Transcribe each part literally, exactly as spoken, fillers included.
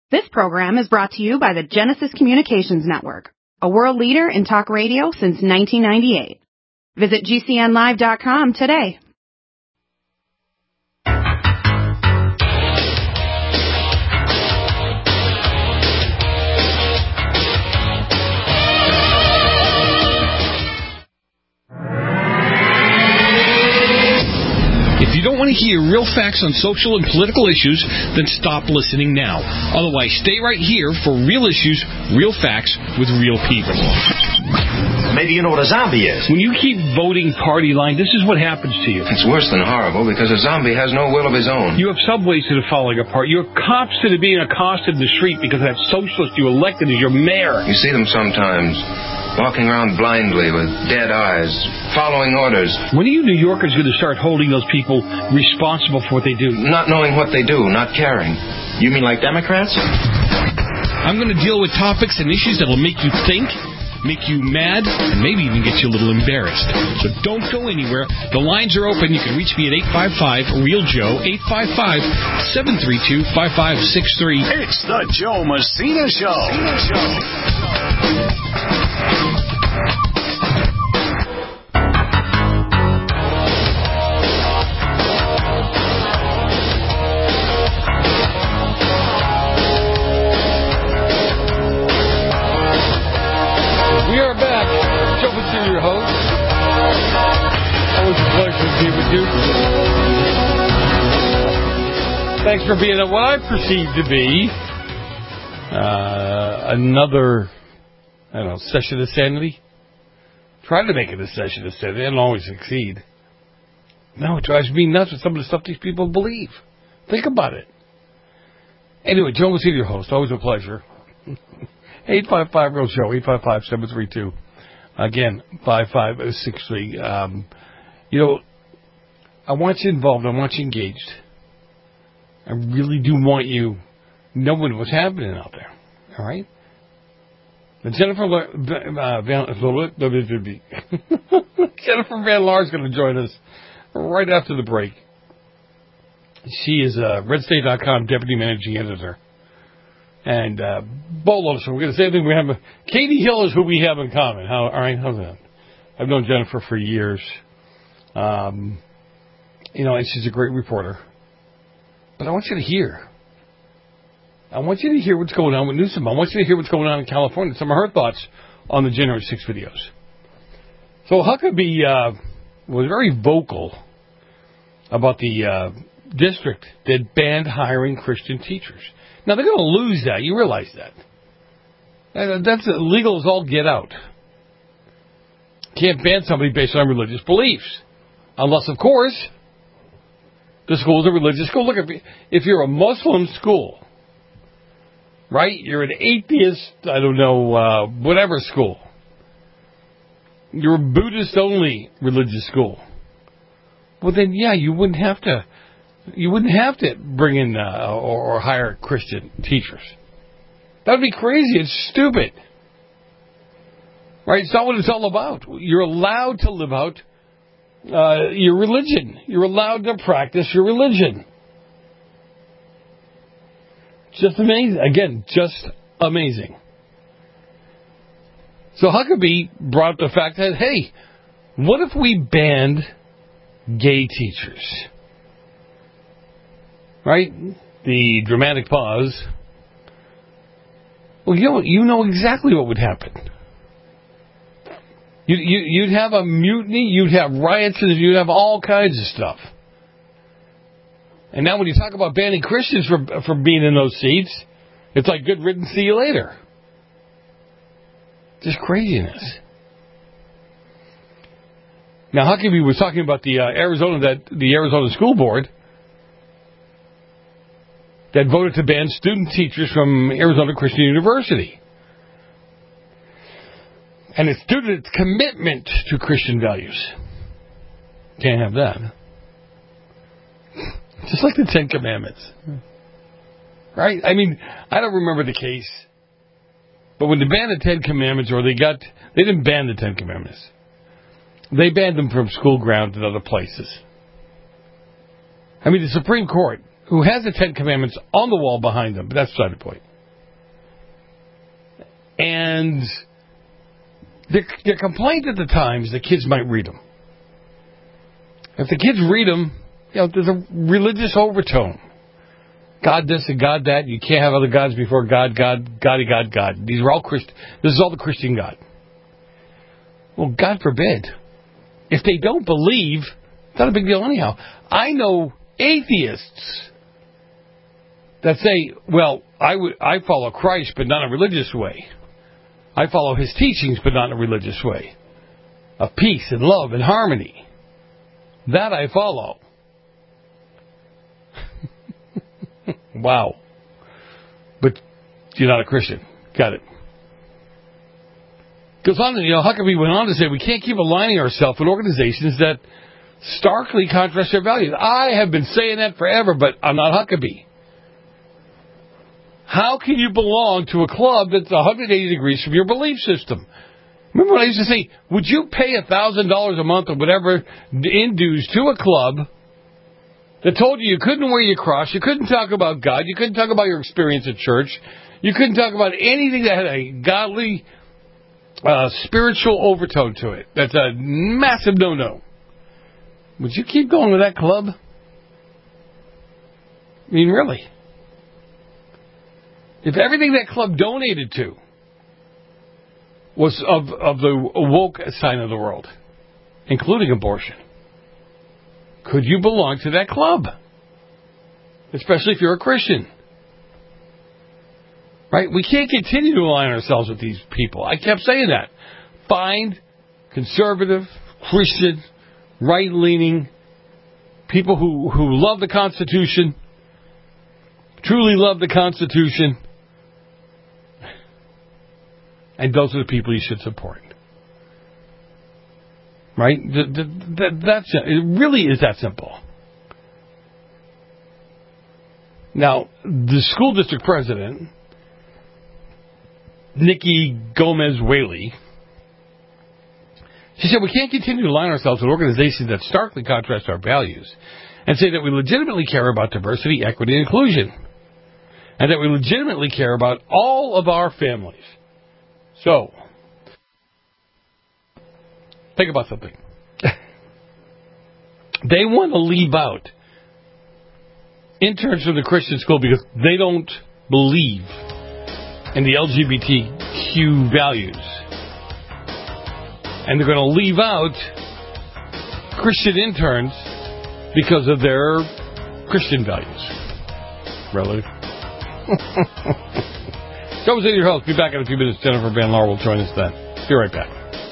This program is brought to you by the Genesis Communications Network, a world leader in talk radio since nineteen ninety-eight. Visit G C N live dot com today. If you don't want to hear real facts on social and political issues, then stop listening now. Otherwise, stay right here for real issues, real facts, with real people. Maybe you know what a zombie is. When you keep voting party line, this is what happens to you. It's worse than horrible because a zombie has no will of his own. You have subways that are falling apart. You have cops that are being accosted in the street because that socialist you elected as your mayor. You see them sometimes, walking around blindly with dead eyes, following orders. When are you New Yorkers going to start holding those people responsible for what they do? Not knowing what they do, not caring. You mean like Democrats? I'm going to deal with topics and issues that will make you think, make you mad, and maybe even get you a little embarrassed. So don't go anywhere. The lines are open. You can reach me at eight five five, REAL Joe, eight five five, seven three two, five five six three. It's the Joe Messina Show. Messina Show. Thanks for being at what I perceive to be uh, another, I don't know, session of sanity. Try to make it a session of sanity. I don't always succeed. No, it drives me nuts with some of the stuff these people believe. Think about it. Anyway, Joe Messina, your host. Always a pleasure. eight five five, REAL Joe, eight five five, seven three two. Again, five five six three. Um, you know, I want you involved. I want you engaged. I really do want you knowing what's happening out there. All right? Now, Jennifer uh, Van Jennifer Van Laar is going to join us right after the break. She is a red state dot com deputy managing editor. And uh, Bolo, so we're going to say everything we have. Katie Hill is who we have in common. How, all right, how's that? I've known Jennifer for years. Um, you know, and she's a great reporter. But I want you to hear. I want you to hear what's going on with Newsom. I want you to hear what's going on in California. Some of her thoughts on the January sixth videos. So Huckabee uh, was very vocal about the uh, district that banned hiring Christian teachers. Now, they're going to lose that. You realize that. And that's illegal as all get out. Can't ban somebody based on religious beliefs. Unless, of course, the school is a religious school. Look, if, if you're a Muslim school, right? You're an atheist, I don't know, uh, whatever school. You're a Buddhist-only religious school. Well, then, yeah, you wouldn't have to. You wouldn't have to bring in uh, or, or hire Christian teachers. That would be crazy. It's stupid. Right? It's not what it's all about. You're allowed to live out uh, your religion. You're allowed to practice your religion. Just amazing. Again, just amazing. So Huckabee brought up the fact that, hey, what if we banned gay teachers? Right? The dramatic pause. Well, you know, you know exactly what would happen. You, you, you'd have a mutiny, you'd have riots, and you'd have all kinds of stuff. And now when you talk about banning Christians from, from being in those seats, it's like good riddance, see you later. Just craziness. Now, Huckabee was talking about the uh, Arizona that the Arizona School Board that voted to ban student teachers from Arizona Christian University. And it's due to its commitment to Christian values. Can't have that. Just like the Ten Commandments. Right? I mean, I don't remember the case. But when they banned the Ten Commandments, or they got, they didn't ban the Ten Commandments. They banned them from school grounds and other places. I mean, the Supreme Court, who has the Ten Commandments on the wall behind them, but that's beside the point. And the, the complaint at the time is the kids might read them. If the kids read them, you know, there's a religious overtone. God this and God that. You can't have other gods before God, God, Goddy, God, God. These are all Christian. This is all the Christian God. Well, God forbid. If they don't believe, it's not a big deal anyhow. I know atheists that say, well, I, w- I follow Christ, but not in a religious way. I follow his teachings, but not in a religious way. Of peace and love and harmony. That I follow. Wow. But you're not a Christian. Got it. Goes on, you know, Huckabee went on to say, we can't keep aligning ourselves with organizations that starkly contrast their values. I have been saying that forever, but I'm not Huckabee. How can you belong to a club that's one hundred eighty degrees from your belief system? Remember when I used to say, would you pay one thousand dollars a month or whatever in dues to a club that told you you couldn't wear your cross, you couldn't talk about God, you couldn't talk about your experience at church, you couldn't talk about anything that had a godly, uh, spiritual overtone to it? That's a massive no-no. Would you keep going to that club? I mean, really? If everything that club donated to was of, of the woke side of the world, including abortion, could you belong to that club? Especially if you're a Christian. Right? We can't continue to align ourselves with these people. I kept saying that. Find conservative, Christian, right-leaning people who, who love the Constitution, truly love the Constitution, and those are the people you should support. Right? That's it. Really is that simple. Now, the school district president, Nikki Gomez Whaley, she said, we can't continue to align ourselves with organizations that starkly contrast our values and say that we legitimately care about diversity, equity, and inclusion, and that we legitimately care about all of our families. So, think about something. They want to leave out interns from the Christian school because they don't believe in the L G B T Q values. And they're going to leave out Christian interns because of their Christian values. Really? Joe was your host. Be back in a few minutes. Jennifer Van Laar will join us then. Be right back.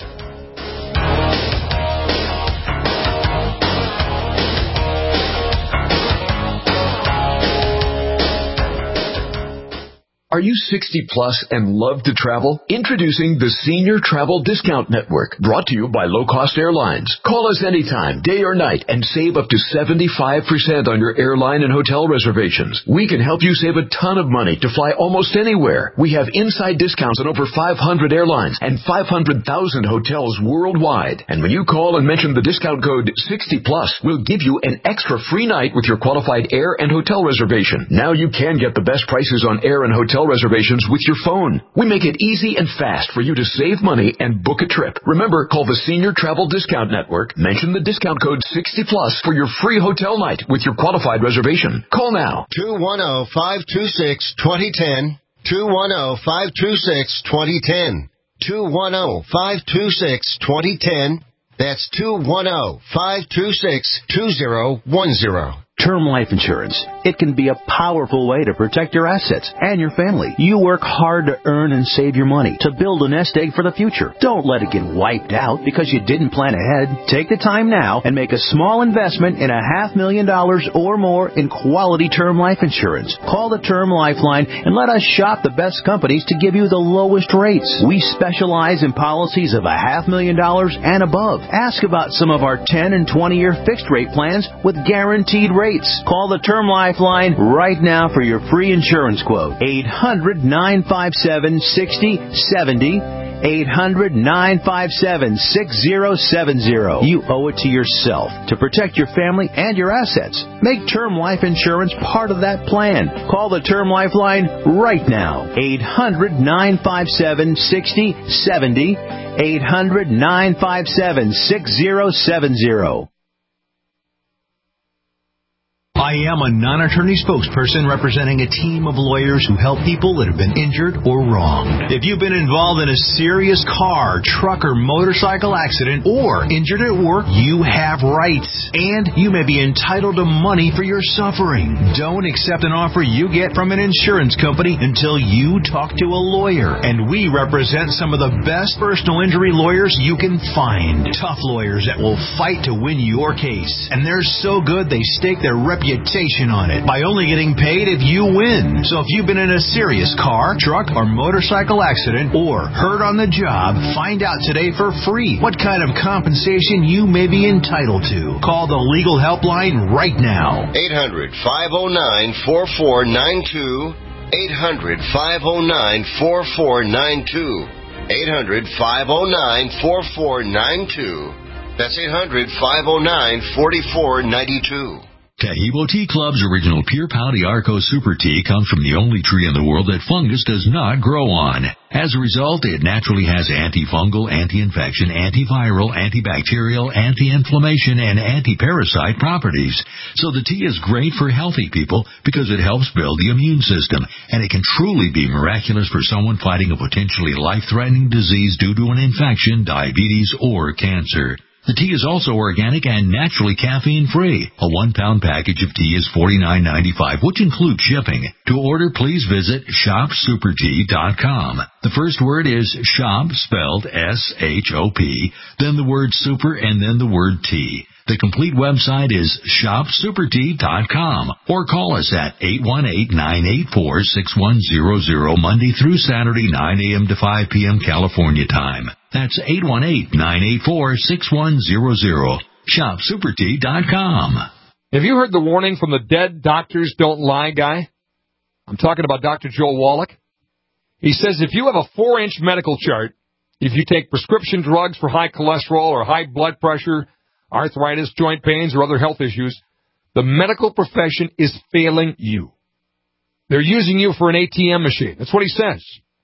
Are you sixty plus and love to travel? Introducing the Senior Travel Discount Network, brought to you by Low Cost Airlines. Call us anytime, day or night, and save up to seventy-five percent on your airline and hotel reservations. We can help you save a ton of money to fly almost anywhere. We have inside discounts on over five hundred airlines and five hundred thousand hotels worldwide. And when you call and mention the discount code sixty plus, we'll give you an extra free night with your qualified air and hotel reservation. Now you can get the best prices on air and hotel reservations with your phone. We make it easy and fast for you to save money and book a trip. Remember, call the Senior Travel Discount Network, mention the discount code sixty plus for your free hotel night with your qualified reservation. Call now. two one zero, five two six, two zero one zero. two one zero, five two six, two zero one zero. two one zero, five two six, two zero one zero. That's two one zero, five two six, two zero one zero. Term life insurance. It can be a powerful way to protect your assets and your family. You work hard to earn and save your money to build a nest egg for the future. Don't let it get wiped out because you didn't plan ahead. Take the time now and make a small investment in a half million dollars or more in quality term life insurance. Call the Term Lifeline and let us shop the best companies to give you the lowest rates. We specialize in policies of a half million dollars and above. Ask about some of our ten and twenty year fixed rate plans with guaranteed rates. Call the Term Lifeline right now for your free insurance quote. eight hundred, nine five seven, six zero seven zero. eight hundred, nine five seven, six zero seven zero. You owe it to yourself to protect your family and your assets. Make term life insurance part of that plan. Call the Term Life line right now. eight hundred, nine five seven, six zero seven zero. eight hundred, nine five seven, six zero seven zero. I am a non-attorney spokesperson representing a team of lawyers who help people that have been injured or wronged. If you've been involved in a serious car, truck, or motorcycle accident or injured at work, you have rights, and you may be entitled to money for your suffering. Don't accept an offer you get from an insurance company until you talk to a lawyer, and we represent some of the best personal injury lawyers you can find. Tough lawyers that will fight to win your case, and they're so good they stake their reputation on it by only getting paid if you win. So if you've been in a serious car, truck, or motorcycle accident or hurt on the job, find out today for free what kind of compensation you may be entitled to. Call the legal helpline right now. eight hundred, five oh nine, four four nine two. eight hundred, five oh nine, four four nine two. eight hundred, five oh nine, four four nine two. That's eight hundred, five oh nine, four four nine two. Tahibo Tea Club's original Pure Pau d'Arco Super Tea comes from the only tree in the world that fungus does not grow on. As a result, it naturally has antifungal, anti-infection, antiviral, antibacterial, anti-inflammation, and anti-parasite properties. So the tea is great for healthy people because it helps build the immune system, and it can truly be miraculous for someone fighting a potentially life-threatening disease due to an infection, diabetes, or cancer. The tea is also organic and naturally caffeine-free. A one-pound package of tea is forty-nine ninety-five, which includes shipping. To order, please visit shop super tea dot com. The first word is shop, spelled S H O P, then the word super, and then the word tea. The complete website is shop super tea dot com, or call us at eight one eight, nine eight four, six one zero zero Monday through Saturday, nine a.m. to five p.m. California time. That's eight one eight, nine eight four, six one zero zero. shop super tea dot com. Have you heard the warning from the Dead Doctors Don't Lie guy? I'm talking about Doctor Joel Wallach. He says if you have a four-inch medical chart, if you take prescription drugs for high cholesterol or high blood pressure, arthritis, joint pains, or other health issues, the medical profession is failing you. They're using you for an A T M machine. That's what he says.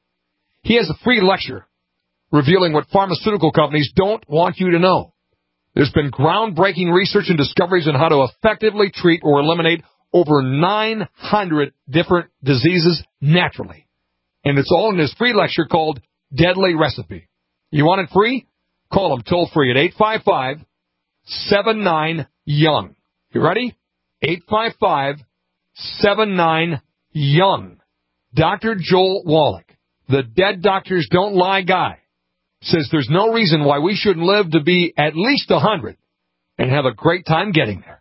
He has a free lecture revealing what pharmaceutical companies don't want you to know. There's been groundbreaking research and discoveries on how to effectively treat or eliminate over nine hundred different diseases naturally. And it's all in his free lecture called Deadly Recipe. You want it free? Call him toll free at eight five five, seven nine, young. You ready? eight five five, seven nine, young. Doctor Joel Wallach, the Dead Doctors Don't Lie guy, says there's no reason why we shouldn't live to be at least one hundred and have a great time getting there.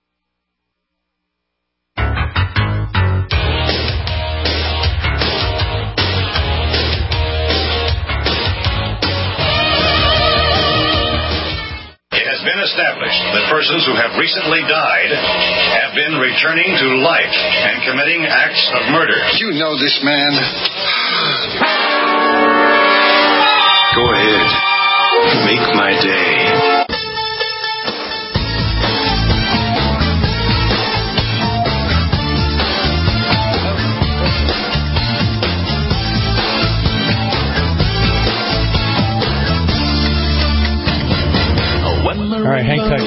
It has been established that persons who have recently died have been returning to life and committing acts of murder. You know this man. Go ahead. Make my day. All right, hang tight.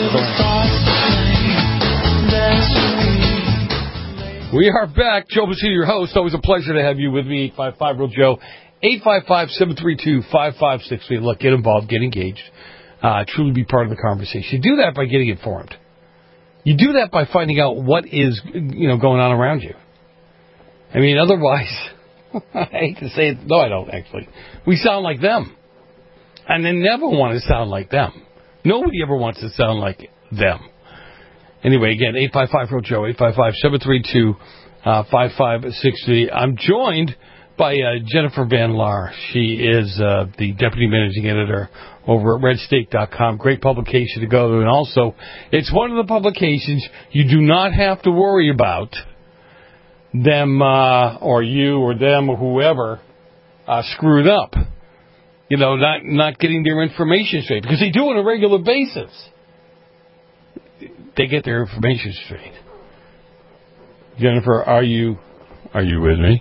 We're going. We are back. Joe Messina, your host. Always a pleasure to have you with me. eight five five, real Joe. eight five five, seven three two, five five six three. Look, get involved, get engaged, uh, truly be part of the conversation. You do that by getting informed. You do that by finding out what is, you know, going on around you. I mean, otherwise, I hate to say it. No, I don't, actually. We sound like them. And they never want to sound like them. Nobody ever wants to sound like them. Anyway, again, eight five five, real Joe, eight five five, seven three two, five five six three. I'm joined by uh, Jennifer Van Laar. She is uh, the Deputy Managing Editor over at red state dot com. Great publication to go to. And also, it's one of the publications you do not have to worry about them uh, or you or them or whoever uh, screwed up. you know, not not getting their information straight, because they do it on a regular basis. They get their information straight. Jennifer, are you are you with me?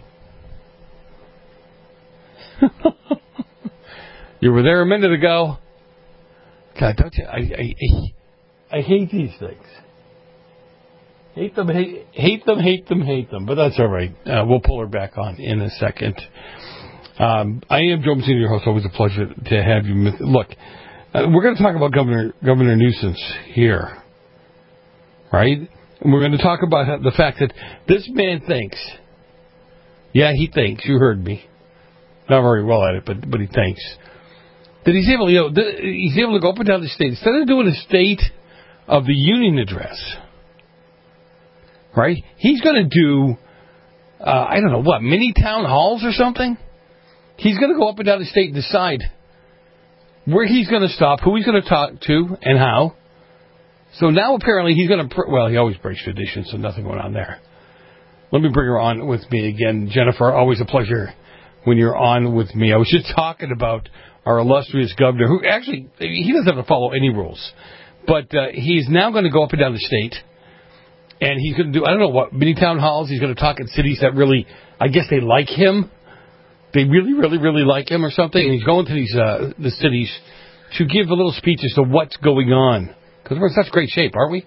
You were there a minute ago. God, don't you? I I, I hate these things. Hate them, hate, hate them, hate them, hate them. But that's all right. Uh, we'll pull her back on in a second. Um, I am Joe Mazzini, your host. Always a pleasure to have you. Look, uh, we're going to talk about Governor Governor Newsom here, right? And we're going to talk about the fact that this man thinks. Yeah, he thinks. You heard me. Not very well at it, but but he thinks that he's able, you know, th- he's able to go up and down the state instead of doing a State of the Union address. Right? He's going to do, uh, I don't know what, mini town halls or something. He's going to go up and down the state and decide where he's going to stop, who he's going to talk to, and how. So now apparently he's going to, pr- well, he always breaks tradition, so nothing going on there. Let me bring her on with me again. Jennifer, always a pleasure when you're on with me. I was just talking about our illustrious governor, who actually, he doesn't have to follow any rules. But uh, he's now going to go up and down the state, and he's going to do, I don't know what, mini town halls. He's going to talk in cities that really, I guess they like him. They really, really, really like him or something. And he's going to these uh, the cities to give a little speech as to what's going on. Because we're in such great shape, aren't we?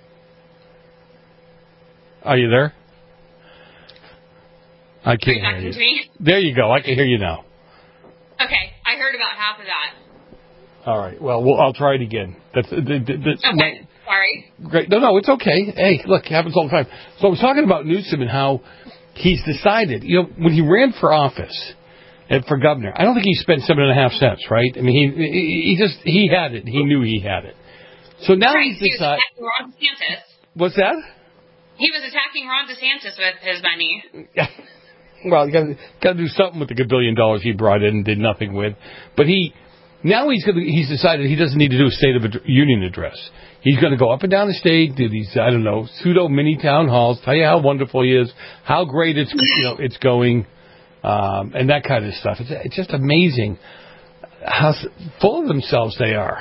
Are you there? I can't hear you. Me? There you go. I can hear you now. Okay, I heard about half of that. All right. Well, we'll I'll try it again. That's, that's okay. My, Sorry. Great. No, no, it's okay. Hey, look, it happens all the time. So I was talking about Newsom and how he's decided, you know, when he ran for office and for governor, I don't think he spent seven and a half cents, right? I mean, he he just, he had it. He knew he had it. So now right, he's decided. He was attacking Ron DeSantis. What's that? He was attacking Ron DeSantis with his money. Well, you got got to do something with the billion dollars he brought in and did nothing with. But he, now he's gonna, he's decided he doesn't need to do a State of the Union address. He's going to go up and down the state, do these, I don't know, pseudo mini town halls, tell you how wonderful he is, how great it's, you know, it's going, um, and that kind of stuff. It's, it's just amazing how full of themselves they are.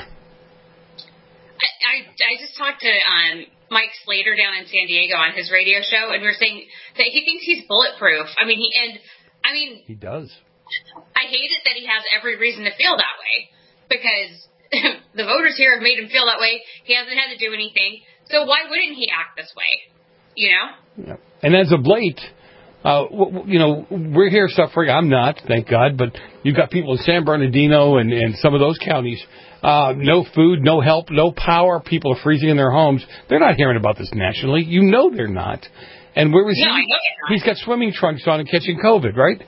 I, I, I just talked to um, Mike Slater down in San Diego on his radio show, and we were saying that he thinks he's bulletproof. I mean, he and I mean, he does. I hate it that he has every reason to feel that way, because the voters here have made him feel that way. He hasn't had to do anything. So why wouldn't he act this way? You know? Yeah. And as of late, uh, you know, we're here suffering. I'm not, thank God. But you've got people in San Bernardino and, and some of those counties. Uh, no food, no help, no power. People are freezing in their homes. They're not hearing about this nationally. You know they're not. And where was no, he? I know they're not. He's got swimming trunks on and catching COVID, right?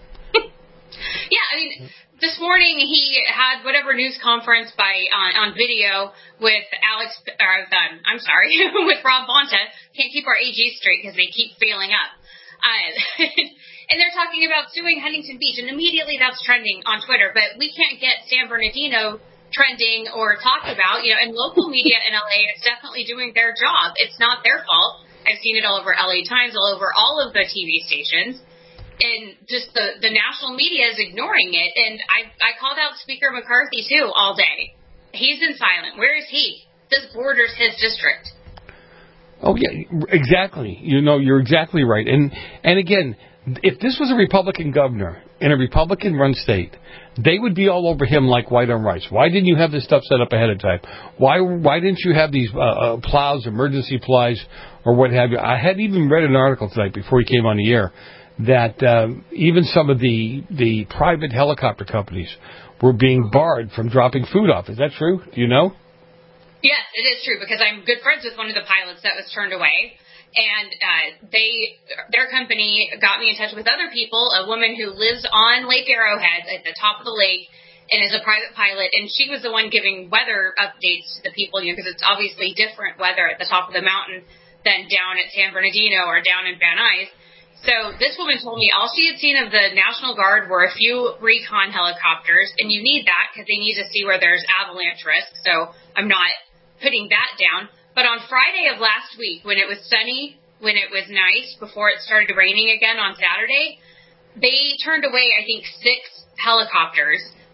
Yeah, I mean... This morning he had whatever news conference by on, on video with Alex, or um, I'm sorry, with Rob Bonta. Can't keep our A Gs straight because they keep failing up. Uh, and they're talking about suing Huntington Beach, and immediately that's trending on Twitter. But we can't get San Bernardino trending or talked about, you know. And local media in L A is definitely doing their job. It's not their fault. I've seen it all over L A Times, all over all of the T V stations. And just the, the national media is ignoring it. And I I called out Speaker McCarthy, too, all day. He's in silent. Where is he? This borders his district. Oh, yeah, exactly. You know, you're exactly right. And and again, if this was a Republican governor in a Republican-run state, they would be all over him like white on rice. Why didn't you have this stuff set up ahead of time? Why why didn't you have these uh, uh, plows, emergency plows, or what have you? I had even read an article tonight before he came on the air that um, even some of the the private helicopter companies were being barred from dropping food off. Is that true? Do you know? Yes, it is true, because I'm good friends with one of the pilots that was turned away. And uh, they, their company got me in touch with other people, a woman who lives on Lake Arrowhead at the top of the lake and is a private pilot. And she was the one giving weather updates to the people, you know, because it's obviously different weather at the top of the mountain than down at San Bernardino or down in Van Nuys. So this woman told me all she had seen of the National Guard were a few recon helicopters, and you need that because they need to see where there's avalanche risk. So I'm not putting that down. But on Friday of last week, when it was sunny, when it was nice, before it started raining again on Saturday, they turned away, I think, six helicopters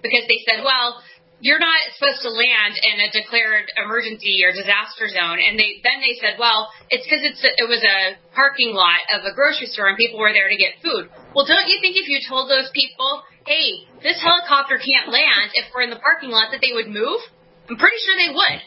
because they said, well, you're not supposed to land in a declared emergency or disaster zone. And they then they said, well, it's because it's a, it was a parking lot of a grocery store and people were there to get food. Well, don't you think if you told those people, hey, this helicopter can't land if we're in the parking lot, that they would move? I'm pretty sure they would.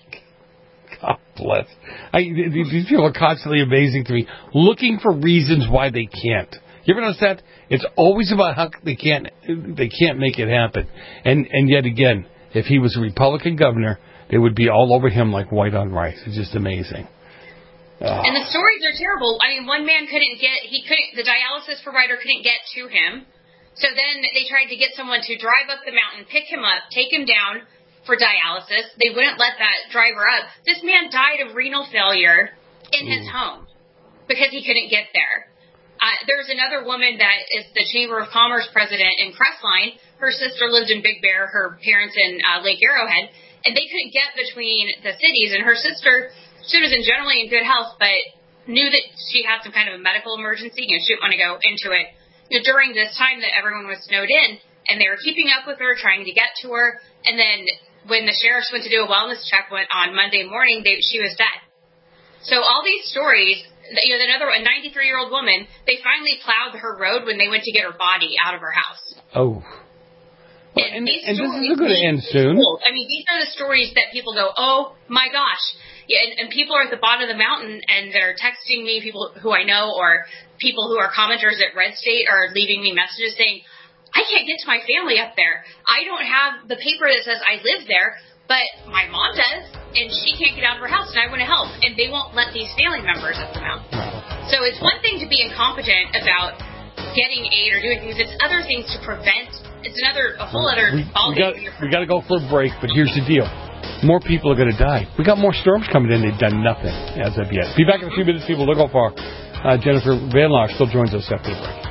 God bless. I, these people are constantly amazing to me, looking for reasons why they can't. You ever notice that? It's always about how they can't they can't make it happen. And and yet again, if he was a Republican governor, they would be all over him like white on rice. It's just amazing. Oh. And the stories are terrible. I mean, one man couldn't get, he couldn't, the dialysis provider couldn't get to him. So then they tried to get someone to drive up the mountain, pick him up, take him down for dialysis. They wouldn't let that driver up. This man died of renal failure in Ooh. his home because he couldn't get there. Uh, there's another woman that is the Chamber of Commerce president in Crestline. Her sister lived in Big Bear, her parents in uh, Lake Arrowhead, and they couldn't get between the cities. And her sister, she was in generally in good health, but knew that she had some kind of a medical emergency, and she didn't want to go into it. You know, during this time that everyone was snowed in, and they were keeping up with her, trying to get to her, and then when the sheriffs went to do a wellness check on Monday morning, they, she was dead. So all these stories, you know, another a ninety-three-year-old woman, they finally plowed her road when they went to get her body out of her house. Oh. Well, and, and, and this is going to end soon. I mean, these are the stories that people go, oh, my gosh. Yeah, and, and people are at the bottom of the mountain, and they're texting me, people who I know, or people who are commenters at Red State are leaving me messages saying, I can't get to my family up there. I don't have the paper that says I live there, but my mom does, and she can't get out of her house, and I want to help. And they won't let these family members up the mountain. So it's one thing to be incompetent about getting aid or doing things. It's other things to prevent. It's another, a whole other we, ball we got, we got to go for a break, but here's the deal. More people are going to die. We got more storms coming in. They've done nothing as of yet. Be back in a few minutes, people. Don't go far. Uh, Jennifer Van Laar still joins us after the break.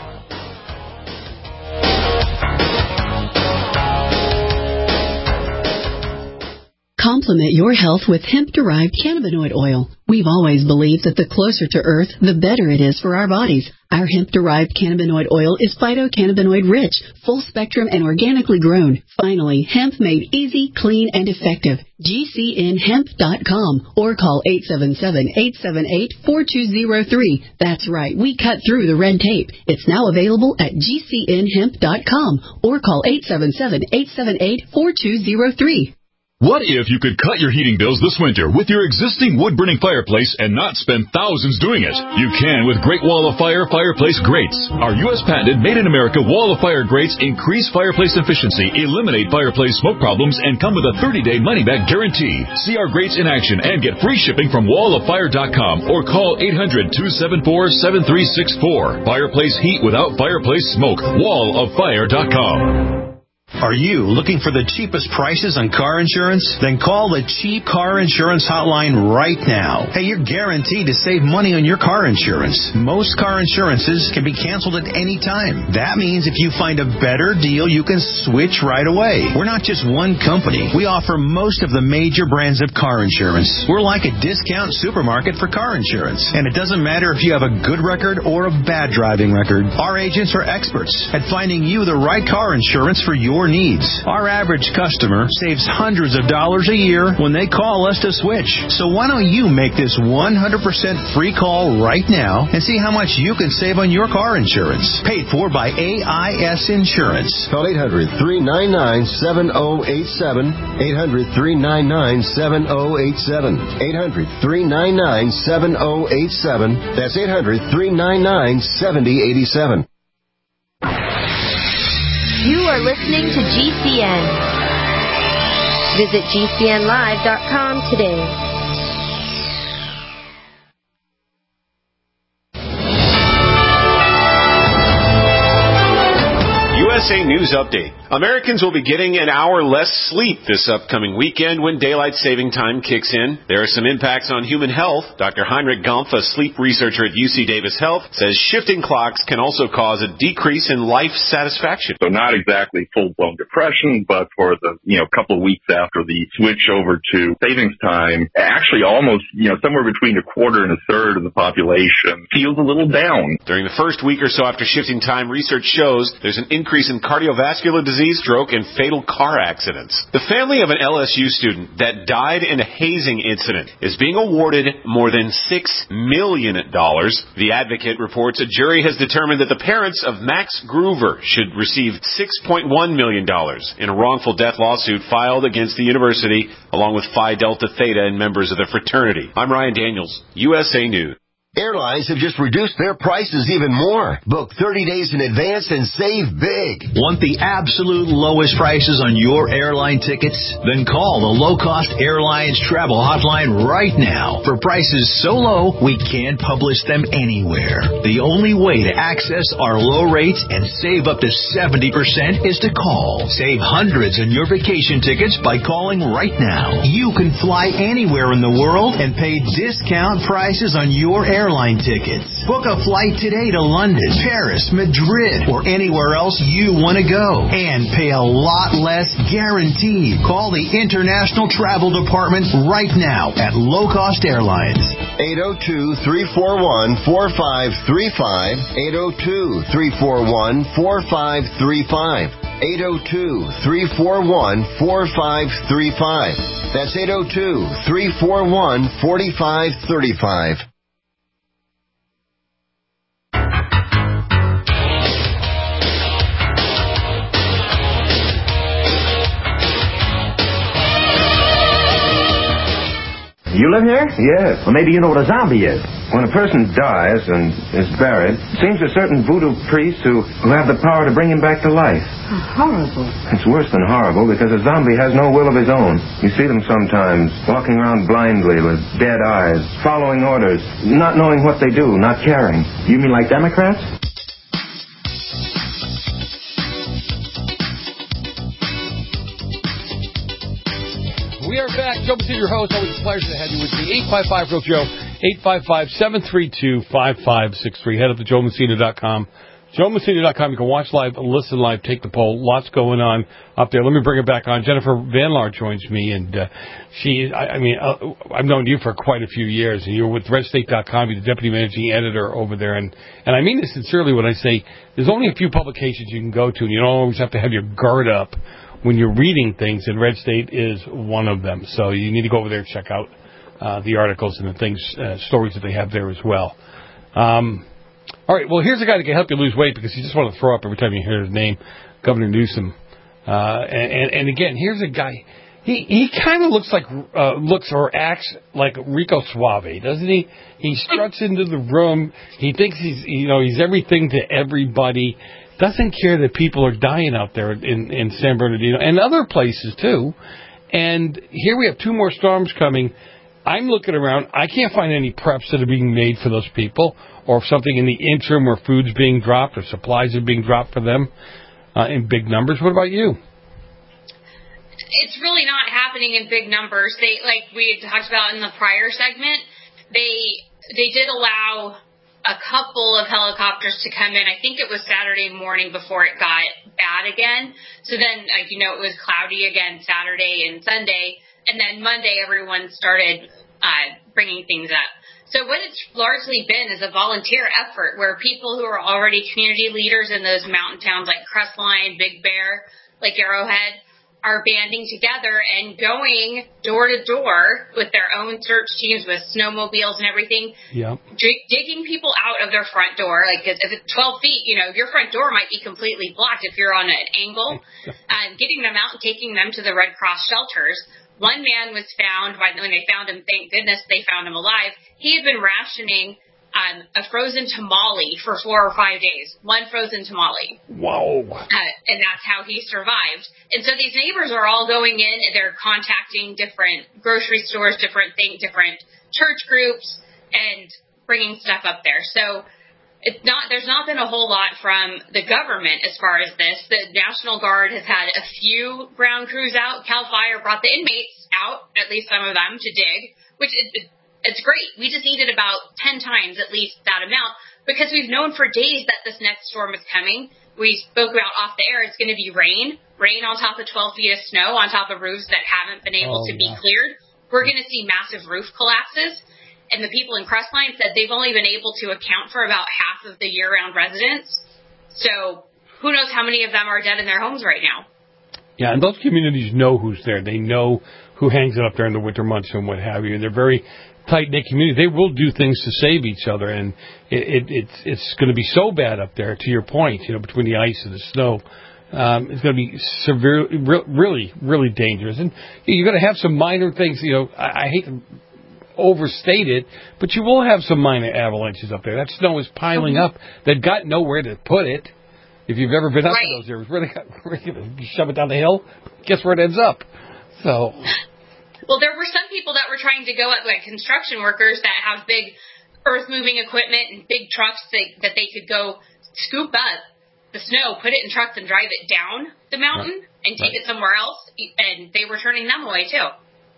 Complement your health with hemp-derived cannabinoid oil. We've always believed that the closer to Earth, the better it is for our bodies. Our hemp-derived cannabinoid oil is phytocannabinoid-rich, full-spectrum, and organically grown. Finally, hemp made easy, clean, and effective. G C N hemp dot com or call eight seven seven, eight seven eight, four two zero three. That's right, we cut through the red tape. It's now available at G C N hemp dot com or call eight seven seven, eight seven eight, four two zero three. What if you could cut your heating bills this winter with your existing wood-burning fireplace and not spend thousands doing it? You can with Great Wall of Fire fireplace grates. Our U S patented made-in-America Wall of Fire grates increase fireplace efficiency, eliminate fireplace smoke problems, and come with a thirty-day money-back guarantee. See our grates in action and get free shipping from wall of fire dot com or call eight hundred, two seven four, seven three six four. Fireplace heat without fireplace smoke. wall of fire dot com. Are you looking for the cheapest prices on car insurance? Then call the Cheap Car Insurance Hotline right now. Hey, you're guaranteed to save money on your car insurance. Most car insurances can be canceled at any time. That means if you find a better deal, you can switch right away. We're not just one company. We offer most of the major brands of car insurance. We're like a discount supermarket for car insurance. And it doesn't matter if you have a good record or a bad driving record. Our agents are experts at finding you the right car insurance for your needs. Our average customer saves hundreds of dollars a year when they call us to switch. So why don't you make this one hundred percent free call right now and see how much you can save on your car insurance. Paid for by A I S Insurance. Call eight hundred, three nine nine, seven oh eight seven. eight hundred, three nine nine, seven oh eight seven. eight hundred, three nine nine, seven oh eight seven. That's eight hundred, three nine nine, seven oh eight seven. You are listening to G C N. Visit G C N live dot com today. U S A News Update. Americans will be getting an hour less sleep this upcoming weekend when daylight saving time kicks in. There are some impacts on human health. Doctor Heinrich Gumpf, a sleep researcher at U C Davis Health, says shifting clocks can also cause a decrease in life satisfaction. So not exactly full-blown depression, but for the, you know, couple of weeks after the switch over to savings time, actually almost, you know, somewhere between a quarter and a third of the population feels a little down. During the first week or so after shifting time, research shows there's an increase in in cardiovascular disease, stroke, and fatal car accidents. The family of an L S U student that died in a hazing incident is being awarded more than six million dollars. The Advocate reports a jury has determined that the parents of Max Groover should receive six point one million dollars in a wrongful death lawsuit filed against the university, along with Phi Delta Theta and members of the fraternity. I'm Ryan Daniels, U S A News. Airlines have just reduced their prices even more. Book thirty days in advance and save big. Want the absolute lowest prices on your airline tickets? Then call the Low Cost Airlines Travel Hotline right now. For prices so low, we can't publish them anywhere. The only way to access our low rates and save up to seventy percent is to call. Save hundreds on your vacation tickets by calling right now. You can fly anywhere in the world and pay discount prices on your airline airline tickets. Book a flight today to London, Paris, Madrid, or anywhere else you want to go. And pay a lot less guaranteed. Call the International Travel Department right now at Low Cost Airlines. eight oh two, three four one, four five three five. eight oh two, three four one, four five three five. eight oh two, three four one, four five three five. That's eight oh two, three four one, four five three five. You live here? Yes. Well, maybe you know what a zombie is. When a person dies and is buried, it seems to certain voodoo priests who, who have the power to bring him back to life. Oh, horrible. It's worse than horrible because a zombie has no will of his own. You see them sometimes walking around blindly with dead eyes, following orders, not knowing what they do, not caring. You mean like Democrats? We are back. Joe Messina, your host. Always a pleasure to have you with me. eight five five, real Joe. eight five five, seven three two, five five six three. Head up to joe messina dot com. joe messina dot com. You can watch live, listen live, take the poll. Lots going on up there. Let me bring it back on. Jennifer Van Laar joins me, and uh, she, I, I mean, uh, I've known you for quite a few years, and you're with red state dot com. You're the deputy managing editor over there, and, and I mean this sincerely when I say there's only a few publications you can go to, and you don't always have to have your guard up when you're reading things, and Red State is one of them. So you need to go over there and check out uh, the articles and the things, uh, stories that they have there as well. Um, all right, well, here's a guy that can help you lose weight because you just want to throw up every time you hear his name, Governor Newsom. Uh, and, and, and again, here's a guy. He he kind of looks like uh, looks or acts like Rico Suave, doesn't he? He struts into the room. He thinks he's you know he's everything to everybody. Doesn't care that people are dying out there in, in San Bernardino and other places, too. And here we have two more storms coming. I'm looking around. I can't find any preps that are being made for those people or something in the interim where food's being dropped or supplies are being dropped for them uh, in big numbers. What about you? It's really not happening in big numbers. They, like we had talked about in the prior segment, they they did allow a couple of helicopters to come in. I think it was Saturday morning before it got bad again. So then, like, you know, it was cloudy again Saturday and Sunday. And then Monday, everyone started uh, bringing things up. So what it's largely been is a volunteer effort where people who are already community leaders in those mountain towns like Crestline, Big Bear, like Arrowhead, are banding together and going door to door with their own search teams with snowmobiles and everything. Yep. D- digging people out of their front door. Like if it's twelve feet, you know, your front door might be completely blocked if you're on an angle. And getting them out and taking them to the Red Cross shelters. One man was found, when they found him, thank goodness they found him alive. He had been rationing Um, a frozen tamale for four or five days. One frozen tamale. Wow. Uh, and that's how he survived. And so these neighbors are all going in, and they're contacting different grocery stores, different things, different church groups, and bringing stuff up there. So it's not, there's not been a whole lot from the government as far as this. The National Guard has had a few ground crews out. CAL FIRE brought the inmates out, at least some of them, to dig, which is, it's great. We just needed about ten times at least that amount because we've known for days that this next storm is coming. We spoke about off the air, it's going to be rain, rain on top of twelve feet of snow on top of roofs that haven't been able oh, to yeah. be cleared. We're going to see massive roof collapses. And the people in Crestline said they've only been able to account for about half of the year-round residents. So who knows how many of them are dead in their homes right now. Yeah, and those communities know who's there. They know who hangs it up there in the winter months and what have you. And they're very tight-knit communities. They will do things to save each other, and it, it, it's it's going to be so bad up there, to your point, you know, between the ice and the snow. Um, it's going to be severe, re- really, really dangerous. And you're going to have some minor things, you know, I, I hate to overstate it, but you will have some minor avalanches up there. That snow is piling mm-hmm. up. They've got nowhere to put it. If you've ever been up right. in those areas, where they got, where you shove it down the hill, guess where it ends up? So... Well, there were some people that were trying to go at, like, construction workers that have big earth-moving equipment and big trucks that, that they could go scoop up the snow, put it in trucks, and drive it down the mountain right. and take right. it somewhere else, and they were turning them away, too.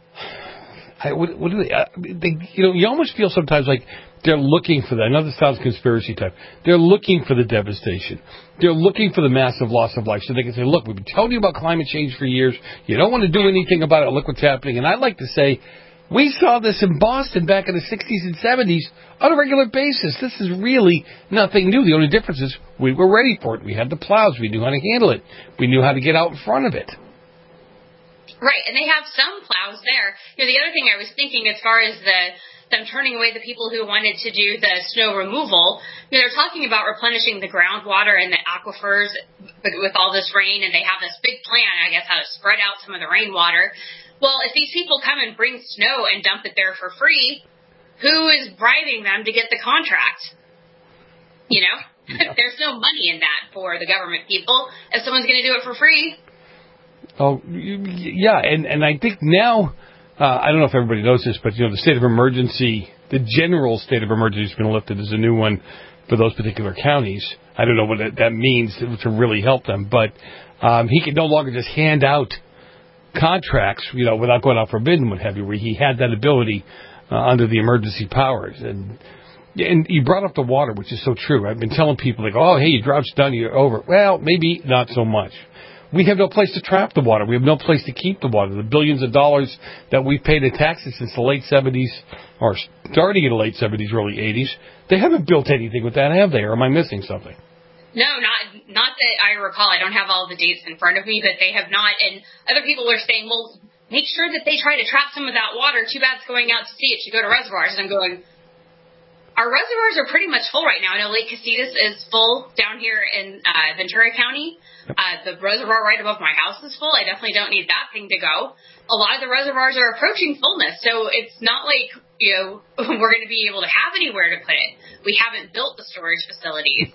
I, what, what do they, uh, they, you know, you almost feel sometimes like they're looking for that. I know this sounds conspiracy type. They're looking for the devastation. They're looking for the massive loss of life so they can say, look, we've been telling you about climate change for years. You don't want to do anything about it. Look what's happening. And I'd like to say, we saw this in Boston back in the sixties and seventies on a regular basis. This is really nothing new. The only difference is we were ready for it. We had the plows. We knew how to handle it. We knew how to get out in front of it. Right, and they have some plows there. You know, the other thing I was thinking as far as the them turning away the people who wanted to do the snow removal, you know, they're talking about replenishing the groundwater and the aquifers with all this rain, and they have this big plan, I guess, how to spread out some of the rainwater. Well, if these people come and bring snow and dump it there for free, who is bribing them to get the contract? You know? Yeah. There's no money in that for the government people. If someone's going to do it for free... Oh, yeah, and, and I think now, uh, I don't know if everybody knows this, but, you know, the state of emergency, the general state of emergency has been lifted as a new one for those particular counties. I don't know what that, that means to, to really help them, but um, he can no longer just hand out contracts, you know, without going out for bid and what have you, where he had that ability uh, under the emergency powers. And and you brought up the water, which is so true. I've been telling people, like, oh, hey, your drought's done, you're over. Well, maybe not so much. We have no place to trap the water. We have no place to keep the water. The billions of dollars that we've paid in taxes since the late seventies, or starting in the late seventies, early eighties, they haven't built anything with that, have they? Or am I missing something? No, not not that I recall. I don't have all the dates in front of me, but they have not. And other people are saying, well, make sure that they try to trap some of that water. Too bad it's going out to sea. It should go to reservoirs. And I'm going, our reservoirs are pretty much full right now. I know Lake Casitas is full down here in uh, Ventura County. Uh, the reservoir right above my house is full. I definitely don't need that thing to go. A lot of the reservoirs are approaching fullness, so it's not like, you know, we're going to be able to have anywhere to put it. We haven't built the storage facilities.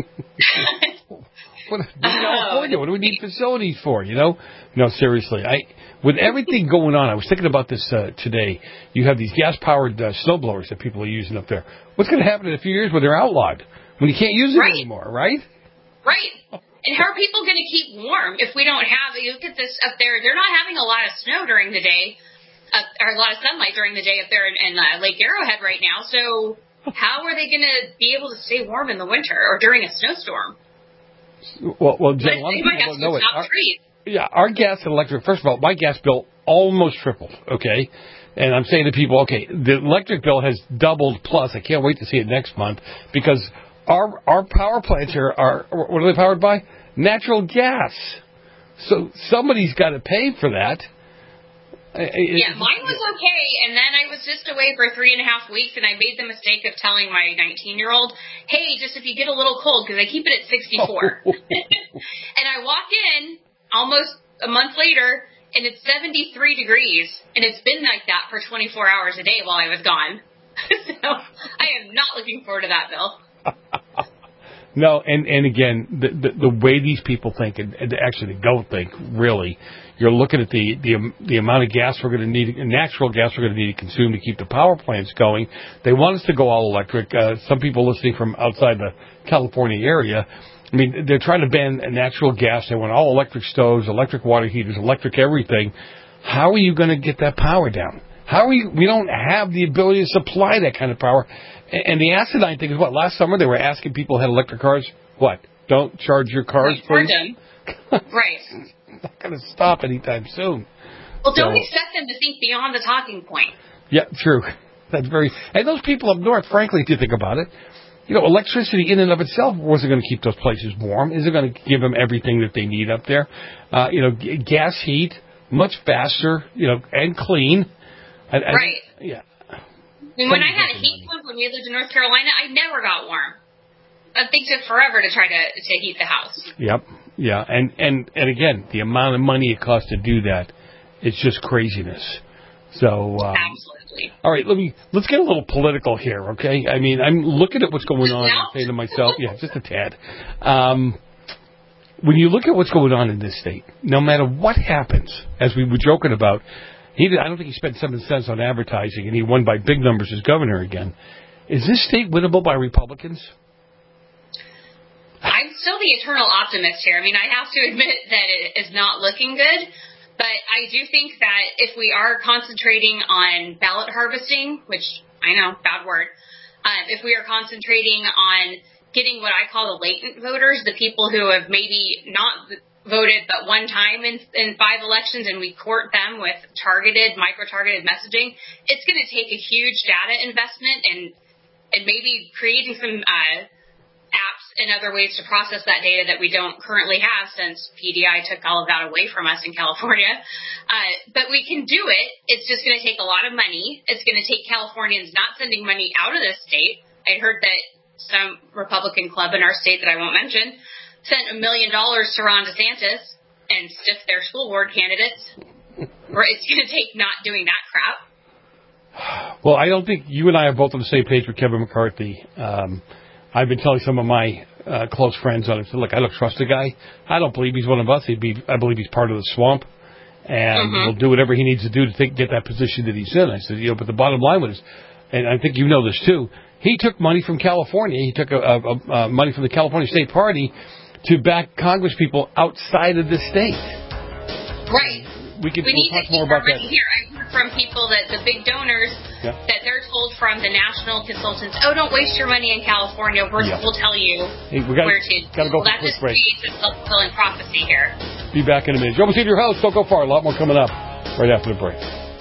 What, California, what do we need facilities for, you know? No, seriously. I With everything going on, I was thinking about this uh, today. You have these gas-powered uh, snowblowers that people are using up there. What's going to happen in a few years when they're outlawed? When you can't use it right. anymore, right? Right. And how are people going to keep warm if we don't have, you look at this up there, they're not having a lot of snow during the day, uh, or a lot of sunlight during the day up there in, in uh, Lake Arrowhead right now. So how are they going to be able to stay warm in the winter or during a snowstorm? Well, well Jen, a lot of people don't know it. Our, yeah, our gas and electric, first of all, my gas bill almost tripled, okay? And I'm saying to people, okay, the electric bill has doubled plus. I can't wait to see it next month because our our power plants are, are what are they powered by? Natural gas. So somebody's got to pay for that. Yeah, mine was okay, and then I was just away for three and a half weeks, and I made the mistake of telling my nineteen-year-old, hey, just if you get a little cold, because I keep it at sixty-four. And I walk in almost a month later, and it's seventy-three degrees, and it's been like that for twenty-four hours a day while I was gone. So I am not looking forward to that bill. No, and, and again, the, the the way these people think, and, and actually they don't think, really, you're looking at the, the the amount of gas we're going to need, natural gas we're going to need to consume to keep the power plants going. They want us to go all electric. Uh, some people listening from outside the California area, I mean, they're trying to ban natural gas. They want all electric stoves, electric water heaters, electric everything. How are you going to get that power down? How are you? We don't have the ability to supply that kind of power. And the asinine thing is what? Last summer they were asking people who had electric cars, what? Don't charge your cars, right, please? Right. It's not going to stop anytime soon. Well, don't so, expect them to think beyond the talking point. Yeah, true. That's very... And those people up north, frankly, if you think about it, you know, electricity in and of itself wasn't going to keep those places warm. Isn't going to give them everything that they need up there. Uh, you know, g- gas heat, much faster, you know, and clean. And, and, right. Yeah. And when I had a heat pump when we lived in North Carolina, I never got warm. It takes forever to try to, to heat the house. Yep. Yeah. And, and, and again, the amount of money it costs to do that, it's just craziness. So, um, absolutely. All right, let me let's get a little political here, okay? I mean, I'm looking at what's going on and saying to myself, yeah, just a tad. Um, when you look at what's going on in this state, no matter what happens, as we were joking about, he did, I don't think he spent seven cents on advertising, and he won by big numbers as governor again. Is this state winnable by Republicans? I'm still the eternal optimist here. I mean, I have to admit that it is not looking good, but I do think that if we are concentrating on ballot harvesting, which I know, bad word, um, if we are concentrating on getting what I call the latent voters, the people who have maybe not voted but one time in, in five elections, and we court them with targeted, micro-targeted messaging, it's going to take a huge data investment and, and maybe creating some uh, apps and other ways to process that data that we don't currently have since P D I took all of that away from us in California. Uh, but we can do it. It's just going to take a lot of money. It's going to take Californians not sending money out of the state. I heard that some Republican club in our state that I won't mention sent a million dollars to Ron DeSantis and stiffed their school board candidates. Or it's going to take not doing that crap. Well, I don't think you and I are both on the same page with Kevin McCarthy. Um, I've been telling some of my uh, close friends on it. So, look, I don't trust the guy. I don't believe he's one of us. He'd be, I believe he's part of the swamp, and Mm-hmm. he'll do whatever he needs to do to take, get that position that he's in. I said, you know, but the bottom line was, and I think you know this too, he took money from California. He took a, a, a, a money from the California State Party to back Congress people outside of the state. Right. We could we we'll need talk to more keep about our money that. here. I heard from people that the big donors Yeah. that they're told from the national consultants, oh, don't waste your money in California. We're, Yeah. We'll tell you Hey, we gotta, where to. gotta go well, for a that quick just break. creates a self-fulfilling prophecy here. Be back in a minute. You almost leave your house. Don't go far. A lot more coming up right after the break.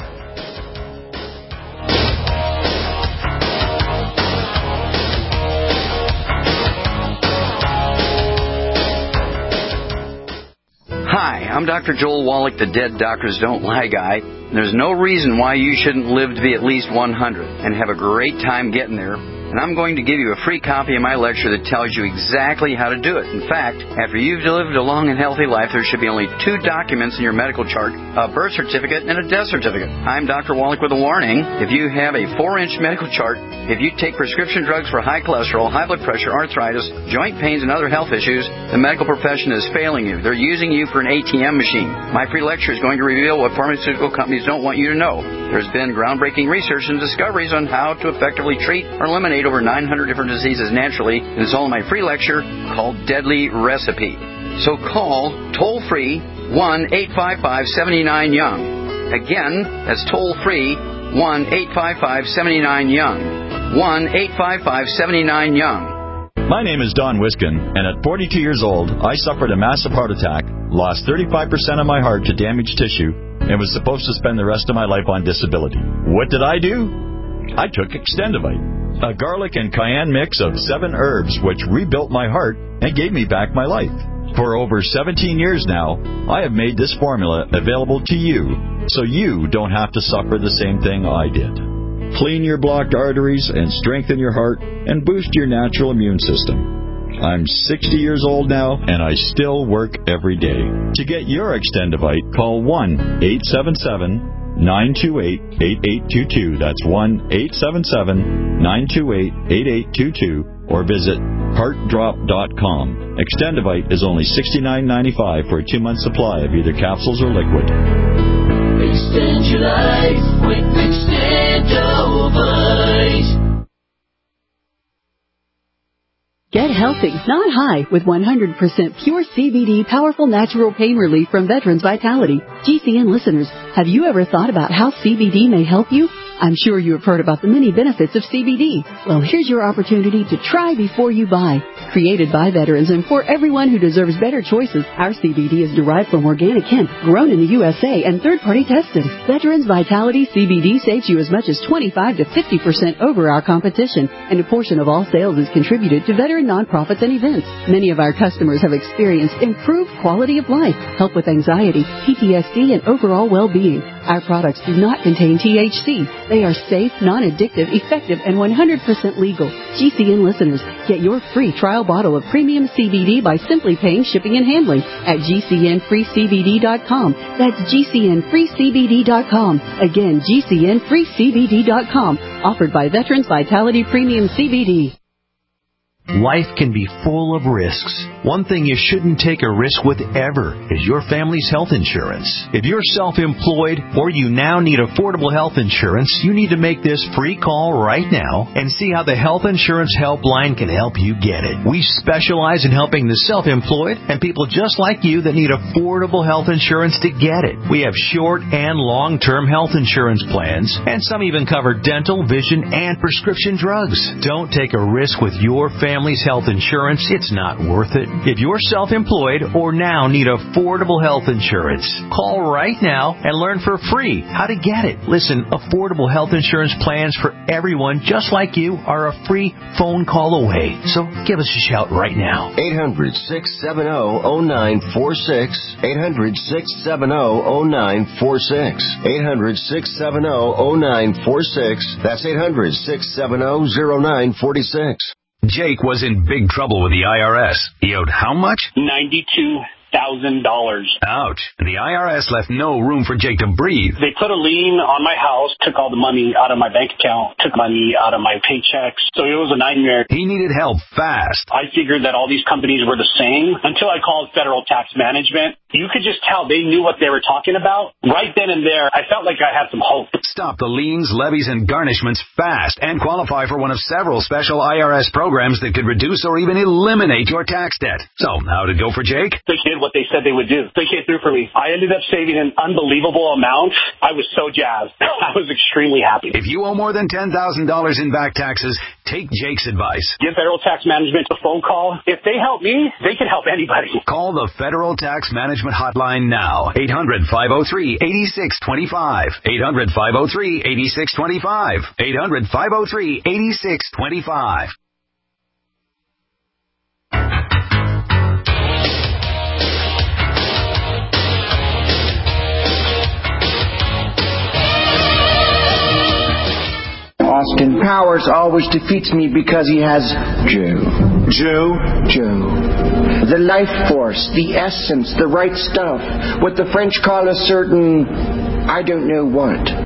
Hi, I'm Doctor Joel Wallach, the Dead Doctors Don't Lie guy. There's no reason why you shouldn't live to be at least one hundred and have a great time getting there. And I'm going to give you a free copy of my lecture that tells you exactly how to do it. In fact, after you've lived a long and healthy life, there should be only two documents in your medical chart, a birth certificate and a death certificate. I'm Doctor Wallach with a warning. If you have a four-inch medical chart, if you take prescription drugs for high cholesterol, high blood pressure, arthritis, joint pains, and other health issues, the medical profession is failing you. They're using you for an A T M machine. My free lecture is going to reveal what pharmaceutical companies don't want you to know. There's been groundbreaking research and discoveries on how to effectively treat or eliminate over nine hundred different diseases naturally, and it's all in my free lecture called Deadly Recipe. So call toll-free one eight five five, seven nine, young. Again, that's toll-free one eight five five, seven nine, young. one eight five five, seven nine, young. My name is Don Wiskin, and at forty-two years old, I suffered a massive heart attack, lost thirty-five percent of my heart to damaged tissue, and was supposed to spend the rest of my life on disability. What did I do? I took Extendivite, a garlic and cayenne mix of seven herbs which rebuilt my heart and gave me back my life. For over seventeen years now, I have made this formula available to you, so you don't have to suffer the same thing I did. Clean your blocked arteries and strengthen your heart and boost your natural immune system. I'm sixty years old now, and I still work every day. To get your Extendivite, call one eight seven seven, nine two eight, eight eight two two. That's one eight seven seven, nine two eight, eight eight two two, or visit heart drop dot com. Extendivite is only sixty-nine ninety-five for a two-month supply of either capsules or liquid. Extend your life with Extendivite. Get healthy, not high, with one hundred percent pure C B D powerful natural pain relief from Veterans Vitality. G C N listeners, have you ever thought about how C B D may help you? I'm sure you have heard about the many benefits of C B D. Well, here's your opportunity to try before you buy. Created by veterans and for everyone who deserves better choices, our C B D is derived from organic hemp, grown in the U S A and third-party tested. Veterans Vitality C B D saves you as much as twenty-five to fifty percent over our competition, and a portion of all sales is contributed to veteran nonprofits and events. Many of our customers have experienced improved quality of life, help with anxiety, P T S D, and overall well-being. Our products do not contain T H C. They are safe, non-addictive, effective, and one hundred percent legal. G C N listeners, get your free trial bottle of premium C B D by simply paying shipping and handling at G C N free C B D dot com. That's G C N free C B D dot com. Again, G C N free C B D dot com. Offered by Veterans Vitality Premium C B D. Life can be full of risks. One thing you shouldn't take a risk with ever is your family's health insurance. If you're self-employed or you now need affordable health insurance, you need to make this free call right now and see how the Health Insurance Helpline can help you get it. We specialize in helping the self-employed and people just like you that need affordable health insurance to get it. We have short and long-term health insurance plans, and some even cover dental, vision, and prescription drugs. Don't take a risk with your family. Family's health insurance, it's not worth it. If you're self-employed or now need affordable health insurance, call right now and learn for free how to get it. Listen, affordable health insurance plans for everyone just like you are a free phone call away. So give us a shout right now. eight hundred, six seven zero, zero nine four six. eight hundred, six seven zero, zero nine four six. eight hundred, six seven zero, zero nine four six. That's eight hundred, six seven zero, zero nine four six. Jake was in big trouble with the I R S. He owed how much? ninety-two thousand dollars. Ouch. And the I R S left no room for Jake to breathe. They put a lien on my house, took all the money out of my bank account, took money out of my paychecks. So it was a nightmare. He needed help fast. I figured that all these companies were the same until I called Federal Tax Management. You could just tell they knew what they were talking about. Right then and there, I felt like I had some hope. Stop the liens, levies, and garnishments fast and qualify for one of several special I R S programs that could reduce or even eliminate your tax debt. So, how'd it go for Jake? They did what they said they would do. They came through for me. I ended up saving an unbelievable amount. I was so jazzed. I was extremely happy. If you owe more than ten thousand dollars in back taxes, take Jake's advice. Give Federal Tax Management a phone call. If they help me, they can help anybody. Call the Federal Tax Management Hotline now. eight hundred, five oh three, eight six two five. eight hundred, five oh three, eight six two five. eight hundred, five oh three, eight six two five. Austin Powers always defeats me because he has Joe. Joe? Joe. The life force, the essence, the right stuff. What the French call a certain, I don't know what.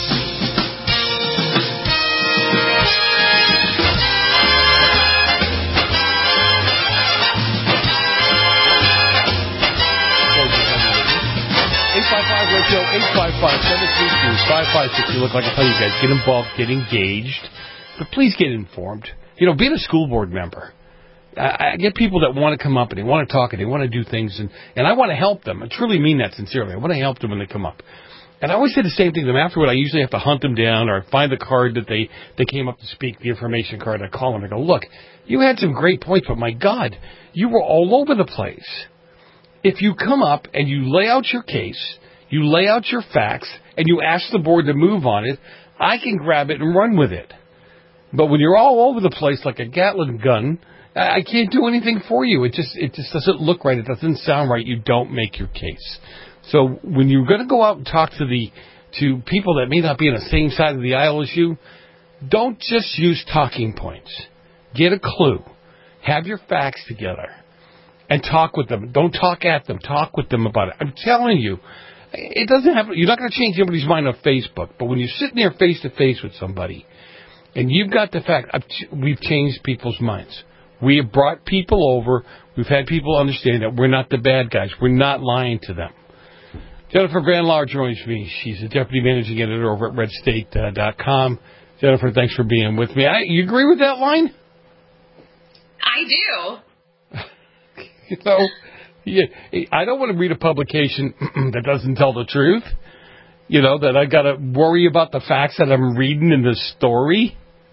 eight five five, seven three two, five five six. Look, like I tell you guys, get involved, get engaged, but please get informed. You know, being a school board member, I, I get people that want to come up and they want to talk and they want to do things, and, and I want to help them. I truly mean that sincerely. I want to help them when they come up. And I always say the same thing to them. Afterward, I usually have to hunt them down or find the card that they, they came up to speak, the information card. I call them and I go, look, you had some great points, but my God, you were all over the place. If you come up and you lay out your case, you lay out your facts, and you ask the board to move on it, I can grab it and run with it. But when you're all over the place like a Gatling gun, I can't do anything for you. It just it just doesn't look right. It doesn't sound right. You don't make your case. So when you're going to go out and talk to the to people that may not be on the same side of the aisle as you, don't just use talking points. Get a clue. Have your facts together. And talk with them. Don't talk at them. Talk with them about it. I'm telling you, it doesn't have. You're not going to change anybody's mind on Facebook, but when you're sitting there face to face with somebody, and you've got the fact, we've changed people's minds. We have brought people over. We've had people understand that we're not the bad guys. We're not lying to them. Jennifer Van Laar joins me. She's the deputy managing editor over at red state dot com. Jennifer, thanks for being with me. I, you agree with that line? I do. You know. Yeah, I don't want to read a publication that doesn't tell the truth. You know, that I got to worry about the facts that I'm reading in the story?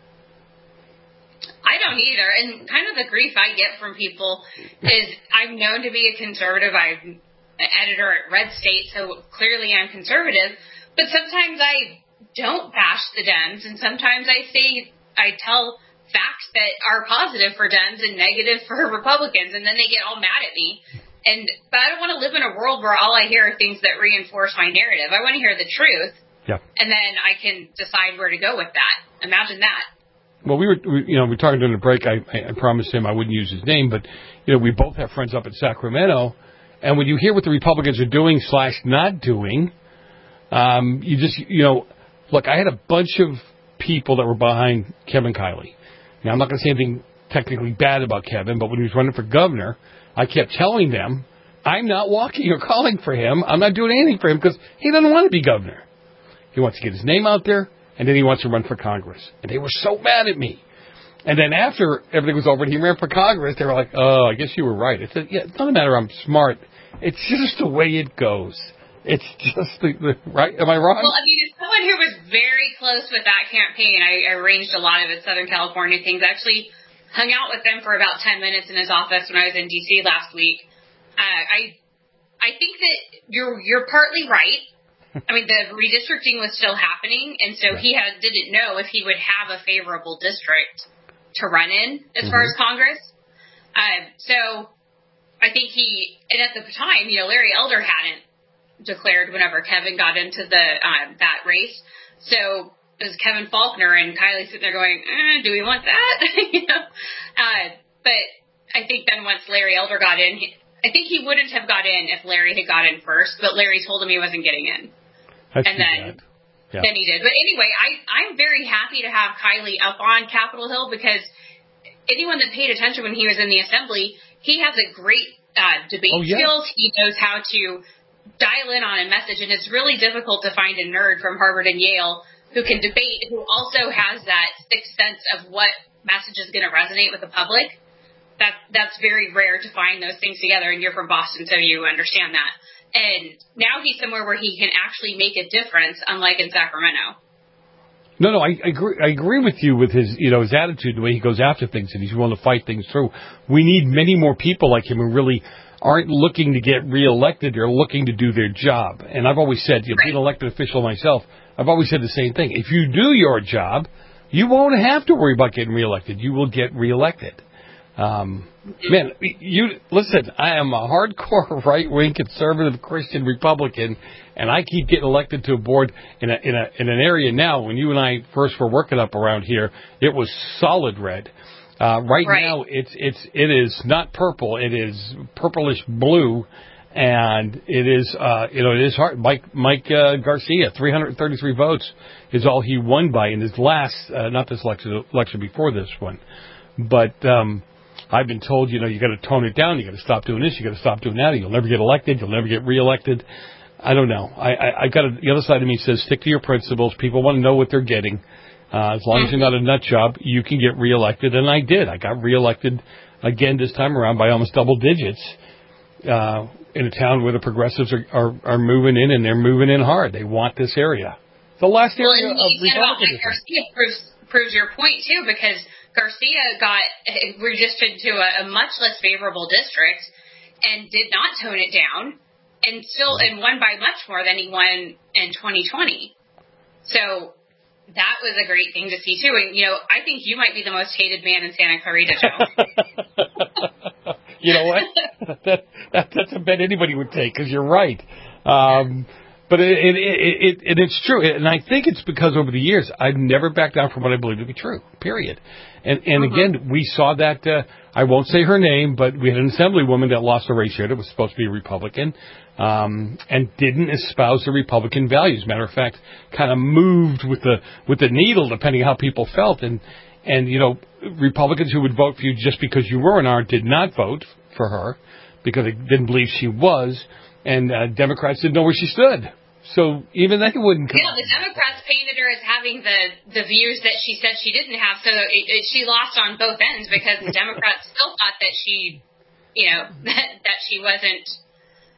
I don't either. And kind of the grief I get from people is I'm known to be a conservative. I'm an editor at Red State, so clearly I'm conservative. But sometimes I don't bash the Dems, and sometimes I say, I tell facts that are positive for Dems and negative for Republicans, and then they get all mad at me. And but I don't want to live in a world where all I hear are things that reinforce my narrative. I want to hear the truth, yeah. and then I can decide where to go with that. Imagine that. Well, we were, we, you know, we were talking during the break. I, I promised him I wouldn't use his name, but, you know, we both have friends up in Sacramento, and when you hear what the Republicans are doing slash not doing, um, you just, you know, look, I had a bunch of people that were behind Kevin Kiley. Now, I'm not going to say anything technically bad about Kevin, but when he was running for governor, I kept telling them, I'm not walking or calling for him. I'm not doing anything for him because he doesn't want to be governor. He wants to get his name out there, and then he wants to run for Congress. And they were so mad at me. And then after everything was over and he ran for Congress, they were like, oh, I guess you were right. I said, yeah, it's not a matter I'm smart. It's just the way it goes. It's just the, the right. Am I wrong? Well, I mean, as someone who was very close with that campaign, I, I arranged a lot of his Southern California things. I actually hung out with them for about ten minutes in his office when I was in D C last week. Uh, I I think that you're you're partly right. I mean, the redistricting was still happening, and so he had, didn't know if he would have a favorable district to run in as mm-hmm. far as Congress. Uh, so I think he, and at the time, you know, Larry Elder hadn't declared whenever Kevin got into the um, that race. So it was Kevin Faulconer and Kiley sitting there going, eh, do we want that? you know, uh, but I think then once Larry Elder got in, he, I think he wouldn't have got in if Larry had got in first, but Larry told him he wasn't getting in. That's and then, yeah. then he did. But anyway, I, I'm very happy to have Kiley up on Capitol Hill because anyone that paid attention when he was in the assembly, he has a great uh, debate oh, yeah. skills. He knows how to dial in on a message, and it's really difficult to find a nerd from Harvard and Yale who can debate, who also has that sixth sense of what message is going to resonate with the public. That, that's very rare to find those things together, and you're from Boston, so you understand that. And now he's somewhere where he can actually make a difference, unlike in Sacramento. No, no, I, I agree. I agree with you with his, you know, his attitude, the way he goes after things, and he's willing to fight things through. We need many more people like him who really aren't looking to get reelected. They're looking to do their job. And I've always said, you know, being an elected official myself, I've always said the same thing. If you do your job, you won't have to worry about getting reelected. You will get reelected. Um, man, you listen. I am a hardcore right-wing conservative Christian Republican, and I keep getting elected to a board in a in a in an area now. When you and I first were working up around here, it was solid red. Uh, right, right now, it's it's it is not purple. It is purplish blue, and it is uh, you know it is hard. Mike Mike uh, Garcia, three hundred thirty-three votes is all he won by in his last, uh, not this election, election before this one, but. Um, I've been told, you know, you got to tone it down. You got to stop doing this. You got to stop doing that. You'll never get elected. You'll never get reelected. I don't know. I, I, I got a, the other side of me says stick to your principles. People want to know what they're getting. Uh, as long as you're not a nut job, you can get reelected. And I did. I got reelected again this time around by almost double digits uh, in a town where the progressives are, are, are moving in, and they're moving in hard. They want this area. The last area well, of Republicanism. Garcia proves, proves your point, too, because Garcia got redistricted to a, a much less favorable district and did not tone it down, and still and won by much more than he won in twenty twenty. So that was a great thing to see too. And you know, I think you might be the most hated man in Santa Clarita, Joe. You know what? that, that that's a bet anybody would take because you're right. Um, But it, it, it, it, it, it's true, and I think it's because over the years I've never backed down from what I believe to be true. Period. And and uh-huh. again, we saw that. Uh, I won't say her name, but we had an assemblywoman that lost a race here that was supposed to be a Republican, um, and didn't espouse the Republican values. Matter of fact, kind of moved with the with the needle, depending on how people felt. And and you know, Republicans who would vote for you just because you were an R did not vote for her because they didn't believe she was. And uh, Democrats didn't know where she stood. So even they wouldn't come. Yeah, the Democrats painted her as having the, the views that she said she didn't have. So it, it, she lost on both ends because the Democrats still thought that she, you know, that, that she wasn't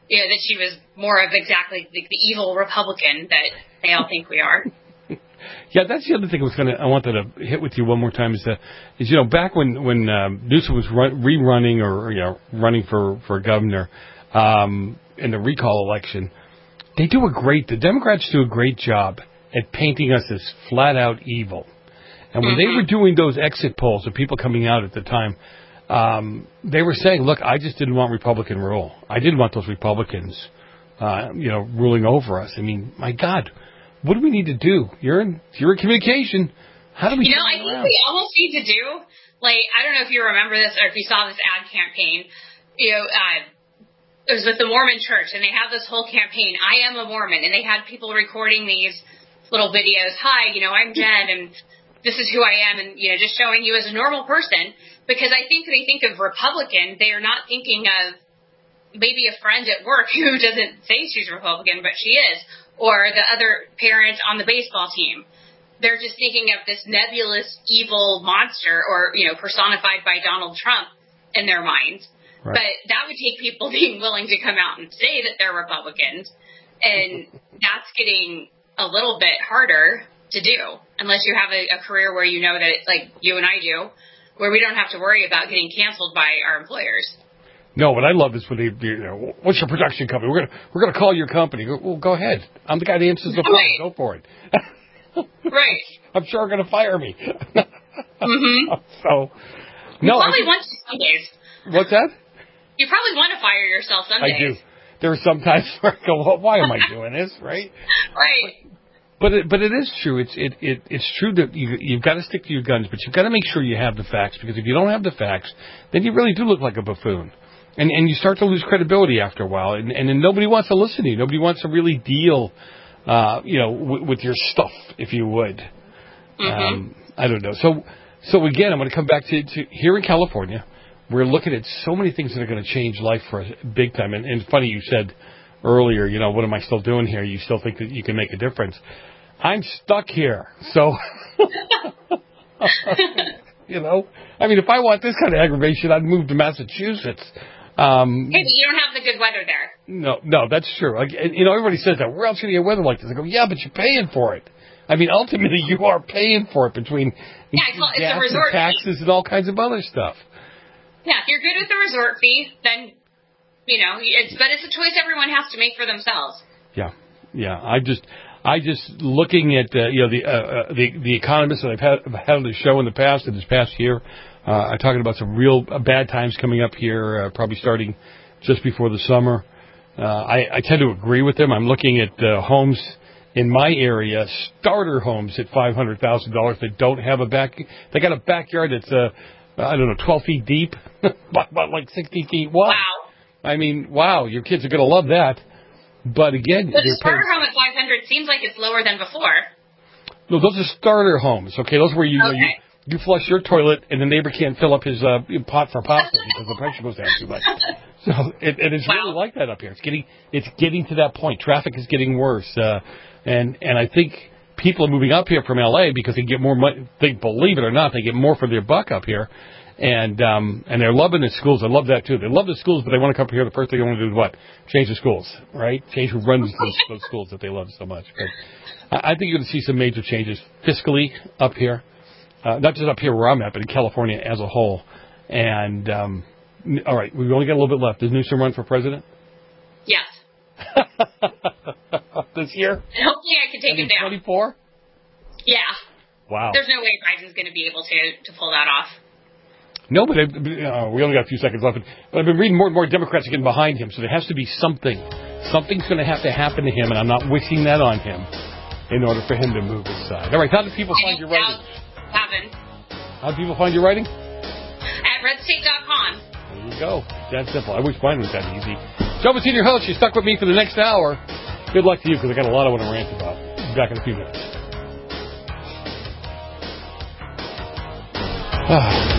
you know, that she was more of exactly the, the evil Republican that they all think we are. Yeah, that's the other thing I was gonna I wanted to hit with you one more time is that is you know back when when um, Newsom was run, rerunning or you know running for for governor um, in the recall election, they do a great the Democrats do a great job at painting us as flat out evil. And when mm-hmm. they were doing those exit polls of people coming out at the time, um, they were saying, "Look, I just didn't want Republican rule. I didn't want those Republicans, uh, you know, ruling over us." I mean, my God. What do we need to do? You're in, you're in communication. How do we? You know, I think around? we almost need to do, like, I don't know if you remember this or if you saw this ad campaign. You know, uh, it was with the Mormon Church, and they had this whole campaign, I am a Mormon, and they had people recording these little videos. Hi, you know, I'm Jen, and this is who I am, and, you know, just showing you as a normal person. Because I think they think of Republican, they are not thinking of maybe a friend at work who doesn't say she's Republican, but she is. Or the other parent on the baseball team. They're just thinking of this nebulous, evil monster or, you know, personified by Donald Trump in their minds. Right. But that would take people being willing to come out and say that they're Republicans. And that's getting a little bit harder to do unless you have a, a career where you know that it's like you and I do, where we don't have to worry about getting canceled by our employers. No, what I love is when they, you know, what's your production company? We're gonna we're gonna call your company. Well, go ahead. I'm the guy that answers the phone. Right. Go for it. Right. I'm sure they're gonna fire me. Mm-hmm. So, you no. probably I, want to some days. What's that? You probably want to fire yourself some days. I do. There are some times where I go, well, why am I doing this? Right. Right. But it, but it is true. It's it, it it's true that you you've got to stick to your guns, but you've got to make sure you have the facts, because if you don't have the facts, then you really do look like a buffoon. And and you start to lose credibility after a while, and, and then nobody wants to listen to you. Nobody wants to really deal, uh, you know, w- with your stuff, if you would. Mm-hmm. Um, I don't know. So so again, I'm going to come back to, to here in California. We're looking at so many things that are going to change life for us big time. And, and funny, you said earlier, you know, what am I still doing here? You still think that you can make a difference? I'm stuck here, so. You know, I mean, if I want this kind of aggravation, I'd move to Massachusetts. Um, hey, but you don't have the good weather there. No, no, that's true. Like, you know, everybody says that. Where else can you get weather like this? I go, yeah, but you're paying for it. I mean, ultimately, you are paying for it between yeah, it's, it's gas a resort and taxes fee. and all kinds of other stuff. Yeah, if you're good with the resort fee, then, you know, it's, but it's a choice everyone has to make for themselves. Yeah, yeah. I just, I just looking at uh, you know the uh, uh, the the economists that I've had, I've had on the show in the past, in this past year. Uh, I'm talking about some real uh, bad times coming up here, uh, probably starting just before the summer. Uh, I, I tend to agree with them. I'm looking at uh, homes in my area, starter homes at five hundred thousand dollars that don't have a back. They got a backyard that's uh, I don't know, twelve feet deep, but, but like sixty feet wide. Wow. I mean, wow, your kids are going to love that. But again, but the starter home at five hundred seems like it's lower than before. No, those are starter homes. Okay, those where you. Okay. you You flush your toilet, and the neighbor can't fill up his uh, pot for pasta because the pressure goes down too much. So, it, and it's wow. really like that up here. It's getting, it's getting to that point. Traffic is getting worse, uh, and and I think people are moving up here from L A because they get more money. They believe it or not, they get more for their buck up here, and um, and they're loving the schools. I love that too. They love the schools, but they want to come up here. The first thing they want to do is what? Change the schools, right? Change who runs those, those schools that they love so much. But I, I think you're going to see some major changes fiscally up here. Uh, not just up here where I'm at, but in California as a whole. And, um, all right, we've only got a little bit left. Does Newsom run for president? Yes. This year? And hopefully I can take and him down. twenty-four? Yeah. Wow. There's no way Biden's going to be able to, to pull that off. No, but uh, we only got a few seconds left. But I've been reading more and more Democrats are getting behind him, so there has to be something. Something's going to have to happen to him, and I'm not wishing that on him in order for him to move his side. All right, how do people find your writing? Happen. How do people find your writing? At red state dot com. There you go. That simple. I wish mine was that easy. Joe Senior host, you're stuck with me for the next hour. Good luck to you, because I got a lot I want to rant about. Be back in a few minutes. Ah.